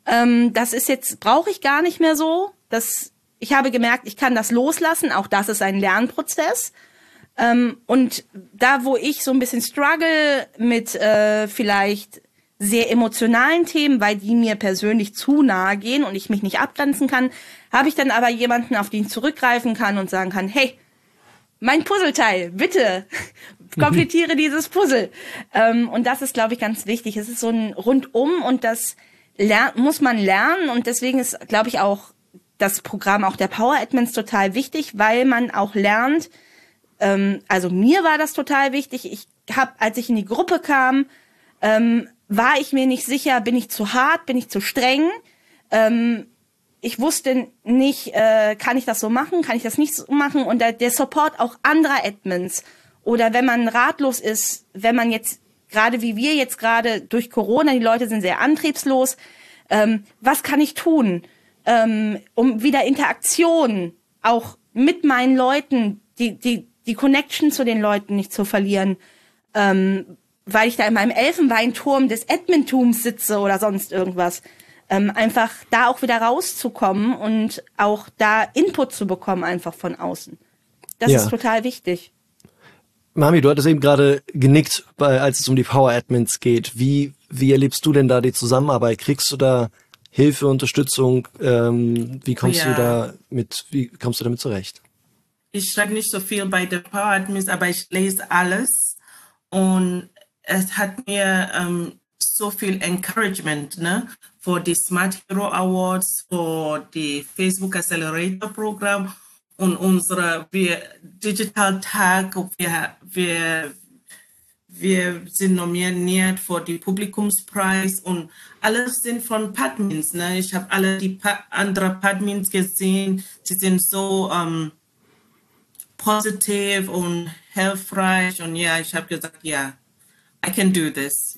brauche ich gar nicht mehr so. Ich habe gemerkt, ich kann das loslassen. Auch das ist ein Lernprozess. Und da, wo ich so ein bisschen struggle mit vielleicht sehr emotionalen Themen, weil die mir persönlich zu nahe gehen und ich mich nicht abgrenzen kann, habe ich dann aber jemanden, auf den ich zurückgreifen kann und sagen kann, hey, mein Puzzleteil, bitte, komplettiere dieses Puzzle. Und das ist, glaube ich, ganz wichtig. Es ist so ein Rundum und das muss man lernen und deswegen ist, glaube ich, auch das Programm auch der Power Admins total wichtig, weil man auch lernt, also mir war das total wichtig. Als ich in die Gruppe kam, war ich mir nicht sicher, bin ich zu hart, bin ich zu streng? Ich wusste nicht, kann ich das so machen, kann ich das nicht so machen? Und der Support auch anderer Admins oder wenn man ratlos ist, wenn man jetzt gerade wie wir jetzt gerade durch Corona, die Leute sind sehr antriebslos, was kann ich tun, um wieder Interaktion auch mit meinen Leuten, die Connection zu den Leuten nicht zu verlieren, weil ich da in meinem Elfenbeinturm des Admintums sitze oder sonst irgendwas. Einfach da auch wieder rauszukommen und auch da Input zu bekommen einfach von außen. Das ist total wichtig. Mami, du hattest eben gerade genickt, als es um die Power Admins geht. Wie erlebst du denn da die Zusammenarbeit? Kriegst du da Hilfe, Unterstützung? Wie kommst du damit zurecht? Ich schreibe nicht so viel bei der Power Admins, aber ich lese alles und es hat mir so viel Encouragement, ne? Für die Smart Hero Awards, für die Facebook Accelerator Programm und unsere Digital Tag. Wir sind nominiert für die Publikumspreis und alles sind von Padmins, ne? Ich habe alle die andere Padmins gesehen. Sie sind so positiv und hilfreich und ich habe gesagt, I can do this,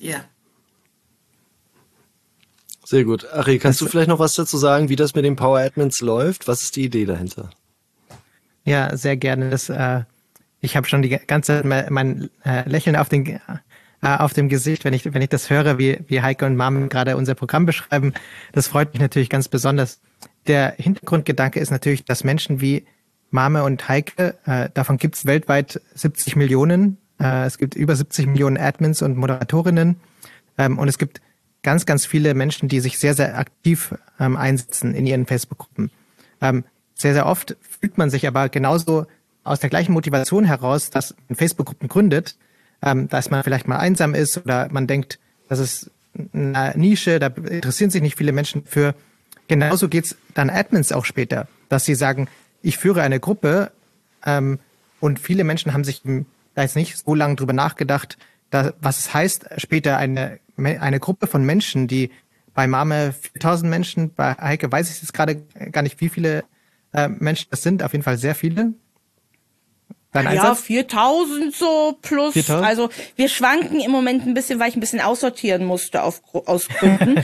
Sehr gut. Ari, kannst du vielleicht noch was dazu sagen, wie das mit den Power Admins läuft? Was ist die Idee dahinter? Ja, sehr gerne. Ich habe schon die ganze Zeit mein Lächeln auf dem Gesicht, wenn ich das höre, wie Heike und Mame gerade unser Programm beschreiben. Das freut mich natürlich ganz besonders. Der Hintergrundgedanke ist natürlich, dass Menschen wie Mame und Heike, davon gibt es weltweit 70 Millionen. Es gibt über 70 Millionen Admins und Moderatorinnen. Und es gibt ganz, ganz viele Menschen, die sich sehr, sehr aktiv einsetzen in ihren Facebook-Gruppen. Sehr, sehr oft fühlt man sich aber genauso aus der gleichen Motivation heraus, dass man Facebook-Gruppen gründet, dass man vielleicht mal einsam ist oder man denkt, das ist eine Nische, da interessieren sich nicht viele Menschen für. Genauso geht's dann Admins auch später, dass sie sagen, ich führe eine Gruppe und viele Menschen haben sich da jetzt nicht so lange drüber nachgedacht, was es heißt, später eine Gruppe von Menschen, die bei Mame 4000 Menschen, bei Heike weiß ich jetzt gerade gar nicht, wie viele Menschen das sind, auf jeden Fall sehr viele. Ja, 4000 so plus. 4000? Also wir schwanken im Moment ein bisschen, weil ich ein bisschen aussortieren musste aus Gründen.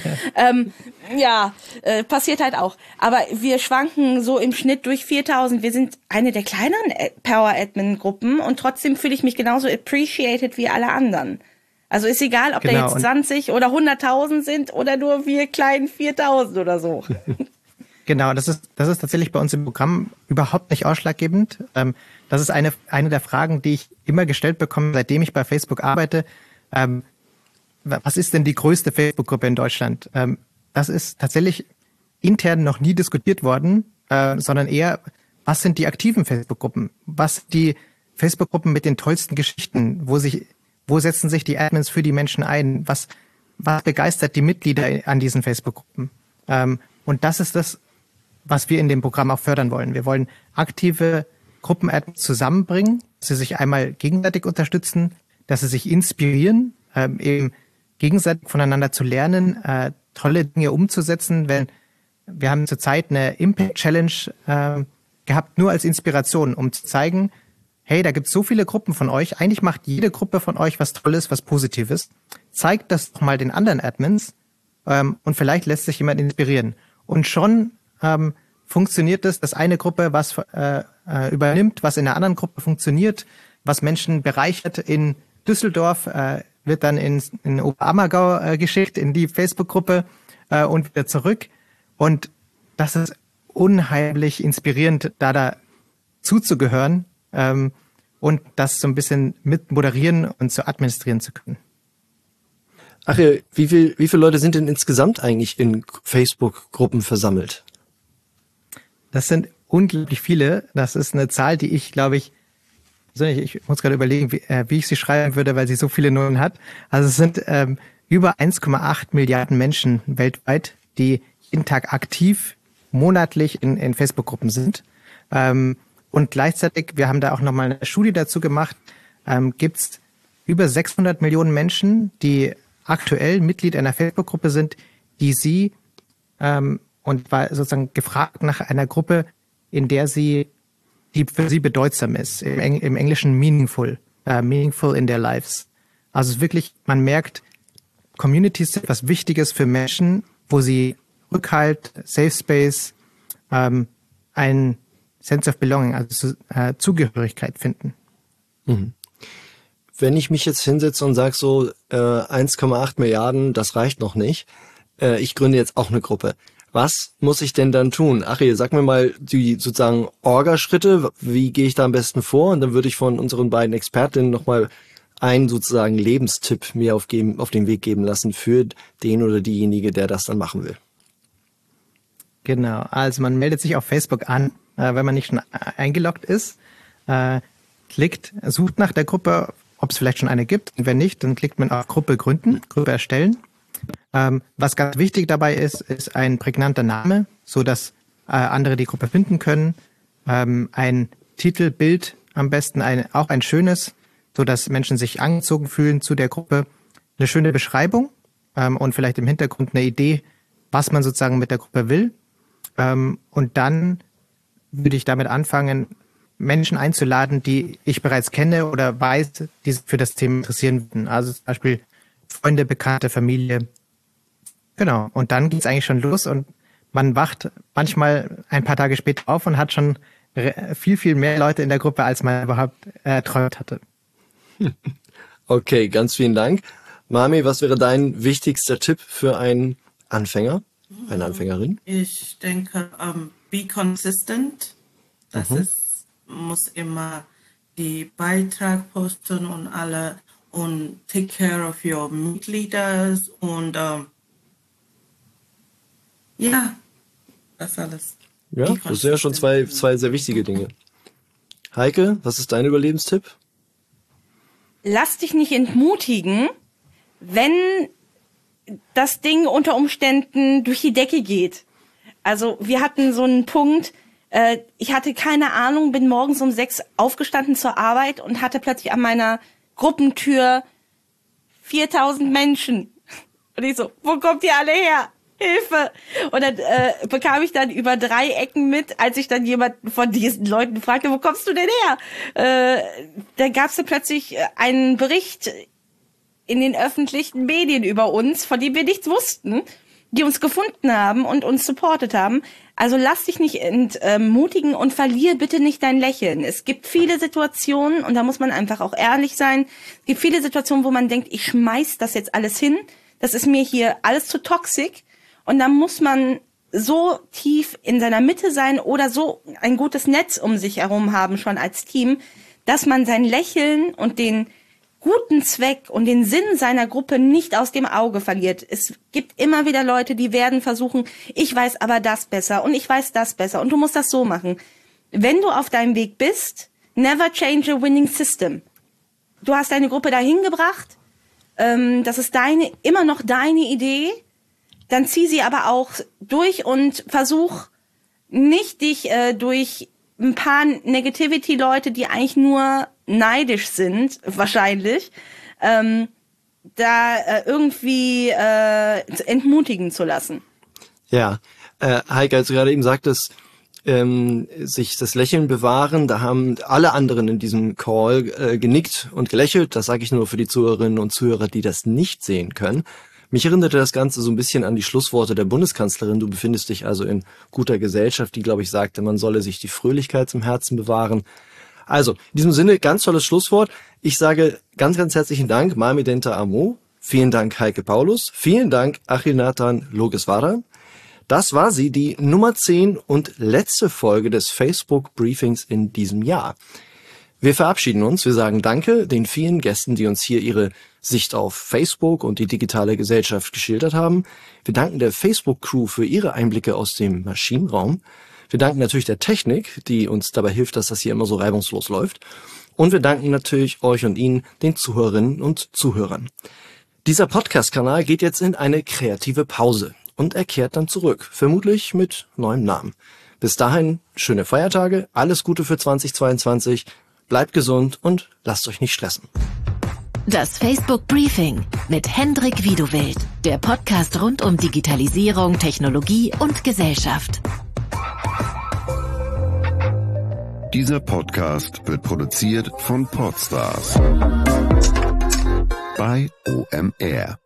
Passiert halt auch. Aber wir schwanken so im Schnitt durch 4000. Wir sind eine der kleineren Power-Admin-Gruppen und trotzdem fühle ich mich genauso appreciated wie alle anderen. Also ist egal, ob da jetzt 20 oder 100.000 sind oder nur wir kleinen 4000 oder so. Genau, das ist tatsächlich bei uns im Programm überhaupt nicht ausschlaggebend. Das ist eine der Fragen, die ich immer gestellt bekomme, seitdem ich bei Facebook arbeite. Was ist denn die größte Facebook-Gruppe in Deutschland? Das ist tatsächlich intern noch nie diskutiert worden, sondern eher, was sind die aktiven Facebook-Gruppen? Was sind die Facebook-Gruppen mit den tollsten Geschichten? Wo setzen sich die Admins für die Menschen ein? Was begeistert die Mitglieder an diesen Facebook-Gruppen? Und das ist das, was wir in dem Programm auch fördern wollen. Wir wollen aktive Gruppen-Admins zusammenbringen, dass sie sich einmal gegenseitig unterstützen, dass sie sich inspirieren, eben gegenseitig voneinander zu lernen, tolle Dinge umzusetzen. Wir haben zurzeit eine Impact-Challenge gehabt, nur als Inspiration, um zu zeigen, hey, da gibt es so viele Gruppen von euch. Eigentlich macht jede Gruppe von euch was Tolles, was Positives. Zeigt das doch mal den anderen Admins und vielleicht lässt sich jemand inspirieren. Und schon funktioniert es, dass eine Gruppe was übernimmt, was in einer anderen Gruppe funktioniert, was Menschen bereichert. In Düsseldorf wird dann in Oberammergau geschickt, in die Facebook-Gruppe. und wieder zurück. Und das ist unheimlich inspirierend, da zuzugehören und das so ein bisschen mit moderieren und zu administrieren zu können. Ach ja, wie viele Leute sind denn insgesamt eigentlich in Facebook-Gruppen versammelt? Das sind unglaublich viele. Das ist eine Zahl, die ich, glaube ich muss gerade überlegen, wie ich sie schreiben würde, weil sie so viele Nullen hat. Also es sind über 1,8 Milliarden Menschen weltweit, die jeden Tag aktiv monatlich in Facebook-Gruppen sind. Und gleichzeitig, wir haben da auch nochmal eine Studie dazu gemacht, gibt es über 600 Millionen Menschen, die aktuell Mitglied einer Facebook-Gruppe sind, die und war sozusagen gefragt nach einer Gruppe, in der die für sie bedeutsam ist, im Englischen meaningful in their lives. Also wirklich, man merkt, Communities sind was Wichtiges für Menschen, wo sie Rückhalt, Safe Space, ein Sense of Belonging, also Zugehörigkeit finden. Mhm. Wenn ich mich jetzt hinsetze und sage so 1,8 Milliarden, das reicht noch nicht, ich gründe jetzt auch eine Gruppe. Was muss ich denn dann tun? Achille, sag mir mal die sozusagen Orga-Schritte, wie gehe ich da am besten vor? Und dann würde ich von unseren beiden Expertinnen nochmal einen sozusagen Lebenstipp mir auf den Weg geben lassen für den oder diejenige, der das dann machen will. Genau, also man meldet sich auf Facebook an, wenn man nicht schon eingeloggt ist, sucht nach der Gruppe, ob es vielleicht schon eine gibt. Und wenn nicht, dann klickt man auf Gruppe gründen, Gruppe erstellen. Was ganz wichtig dabei ist ein prägnanter Name, so dass andere die Gruppe finden können. Ein Titelbild am besten, auch ein schönes, so dass Menschen sich angezogen fühlen zu der Gruppe. Eine schöne Beschreibung und vielleicht im Hintergrund eine Idee, was man sozusagen mit der Gruppe will. Und dann würde ich damit anfangen, Menschen einzuladen, die ich bereits kenne oder weiß, die sich für das Thema interessieren würden. Also zum Beispiel Freunde, Bekannte, Familie. Genau. Und dann geht's eigentlich schon los und man wacht manchmal ein paar Tage später auf und hat schon viel, viel mehr Leute in der Gruppe, als man überhaupt erträumt hatte. Okay, ganz vielen Dank. Mami, was wäre dein wichtigster Tipp für einen Anfänger, eine Anfängerin? Ich denke, be consistent. Das muss immer die Beitrag posten und take care of your Mitglieders und das alles. Ja, das sind ja schon zwei sehr wichtige Dinge. Heike, was ist dein Überlebenstipp? Lass dich nicht entmutigen, wenn das Ding unter Umständen durch die Decke geht. Also wir hatten so einen Punkt, ich hatte keine Ahnung, bin morgens um 6 aufgestanden zur Arbeit und hatte plötzlich an meiner Gruppentür 4000 Menschen. Und ich so, wo kommt ihr alle her? Hilfe! Und dann bekam ich dann über 3 Ecken mit, als ich dann jemanden von diesen Leuten fragte, wo kommst du denn her? Da gab es dann plötzlich einen Bericht in den öffentlichen Medien über uns, von dem wir nichts wussten, die uns gefunden haben und uns supportet haben. Also lass dich nicht entmutigen und verlier bitte nicht dein Lächeln. Es gibt viele Situationen, und da muss man einfach auch ehrlich sein, es gibt viele Situationen, wo man denkt, ich schmeiß das jetzt alles hin, das ist mir hier alles zu toxisch. Und dann muss man so tief in seiner Mitte sein oder so ein gutes Netz um sich herum haben, schon als Team, dass man sein Lächeln und den guten Zweck und den Sinn seiner Gruppe nicht aus dem Auge verliert. Es gibt immer wieder Leute, die werden versuchen, ich weiß aber das besser und ich weiß das besser und du musst das so machen. Wenn du auf deinem Weg bist, never change a winning system. Du hast deine Gruppe dahin gebracht, das ist immer noch deine Idee, dann zieh sie aber auch durch und versuch nicht dich durch ein paar Negativity-Leute, die eigentlich nur neidisch sind, wahrscheinlich, irgendwie entmutigen zu lassen. Ja, Heike, als du gerade eben sagtest, sich das Lächeln bewahren, da haben alle anderen in diesem Call genickt und gelächelt. Das sage ich nur für die Zuhörerinnen und Zuhörer, die das nicht sehen können. Mich erinnerte das Ganze so ein bisschen an die Schlussworte der Bundeskanzlerin. Du befindest dich also in guter Gesellschaft, die, glaube ich, sagte, man solle sich die Fröhlichkeit im Herzen bewahren. Also, in diesem Sinne, ganz tolles Schlusswort. Ich sage ganz, ganz herzlichen Dank, Mami Denta Amo, Vielen Dank, Heike Paulus. Vielen Dank, Achilnathan Logeswara. Das war sie, die Nummer 10 und letzte Folge des Facebook Briefings in diesem Jahr. Wir verabschieden uns. Wir sagen Danke den vielen Gästen, die uns hier ihre Sicht auf Facebook und die digitale Gesellschaft geschildert haben. Wir danken der Facebook-Crew für ihre Einblicke aus dem Maschinenraum. Wir danken natürlich der Technik, die uns dabei hilft, dass das hier immer so reibungslos läuft. Und wir danken natürlich euch und Ihnen, den Zuhörerinnen und Zuhörern. Dieser Podcast-Kanal geht jetzt in eine kreative Pause und er kehrt dann zurück, vermutlich mit neuem Namen. Bis dahin, schöne Feiertage, alles Gute für 2022, bleibt gesund und lasst euch nicht stressen. Das Facebook Briefing mit Hendrik Wiedowild, der Podcast rund um Digitalisierung, Technologie und Gesellschaft. Dieser Podcast wird produziert von Podstars bei OMR.